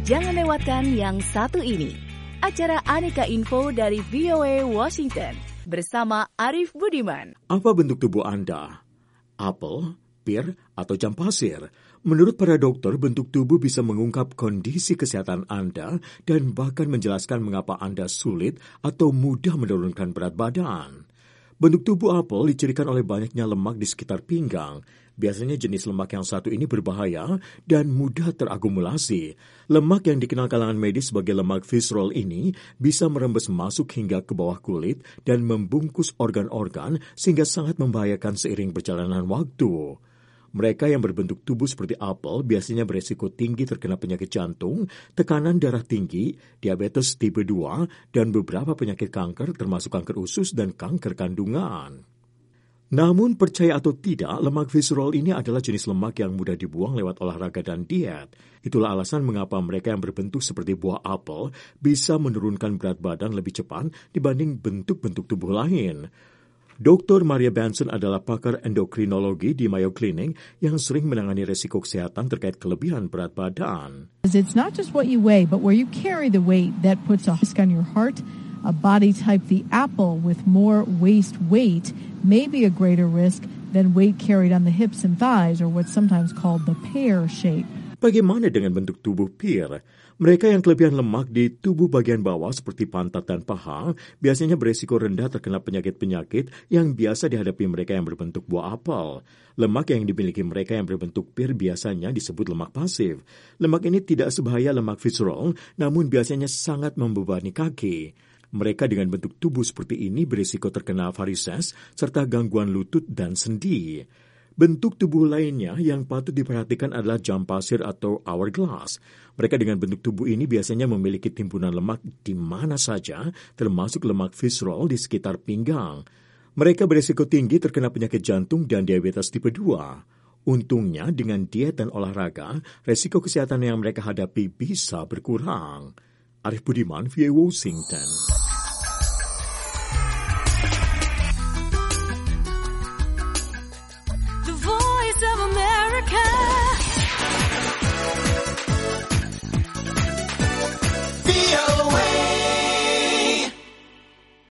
Jangan lewatkan yang satu ini. Acara Aneka Info dari VOA Washington bersama Arif Budiman. Apa bentuk tubuh Anda? Apel, pir, atau jam pasir? Menurut para dokter, bentuk tubuh bisa mengungkap kondisi kesehatan Anda dan bahkan menjelaskan mengapa Anda sulit atau mudah menurunkan berat badan. Bentuk tubuh apel dicirikan oleh banyaknya lemak di sekitar pinggang. Biasanya jenis lemak yang satu ini berbahaya dan mudah terakumulasi. Lemak yang dikenal kalangan medis sebagai lemak visceral ini bisa merembes masuk hingga ke bawah kulit dan membungkus organ-organ sehingga sangat membahayakan seiring perjalanan waktu. Mereka yang berbentuk tubuh seperti apel biasanya beresiko tinggi terkena penyakit jantung, tekanan darah tinggi, diabetes tipe 2, dan beberapa penyakit kanker termasuk kanker usus dan kanker kandungan. Namun percaya atau tidak, lemak visceral ini adalah jenis lemak yang mudah dibuang lewat olahraga dan diet. Itulah alasan mengapa mereka yang berbentuk seperti buah apel bisa menurunkan berat badan lebih cepat dibanding bentuk-bentuk tubuh lain. Dr. Maria Benson adalah pakar endokrinologi di Mayo Clinic yang sering menangani resiko kesehatan terkait kelebihan berat badan. It's not just what you weigh, but where you carry the weight that puts a risk on your heart. A body type the apple with more waist weight may be a greater risk than weight carried on the hips and thighs, or what's sometimes called the pear shape. Bagaimana dengan bentuk tubuh pear? Mereka yang kelebihan lemak di tubuh bagian bawah seperti pantat dan paha biasanya beresiko rendah terkena penyakit-penyakit yang biasa dihadapi mereka yang berbentuk buah apel. Lemak yang dimiliki mereka yang berbentuk pear biasanya disebut lemak pasif. Lemak ini tidak sebahaya lemak visceral, namun biasanya sangat membebani kaki. Mereka dengan bentuk tubuh seperti ini berisiko terkena varises serta gangguan lutut dan sendi. Bentuk tubuh lainnya yang patut diperhatikan adalah jam pasir atau hourglass. Mereka dengan bentuk tubuh ini biasanya memiliki timbunan lemak di mana saja, termasuk lemak visceral di sekitar pinggang. Mereka berisiko tinggi terkena penyakit jantung dan diabetes tipe 2. Untungnya dengan diet dan olahraga, resiko kesehatan yang mereka hadapi bisa berkurang. Arif Budiman, VOA Washington.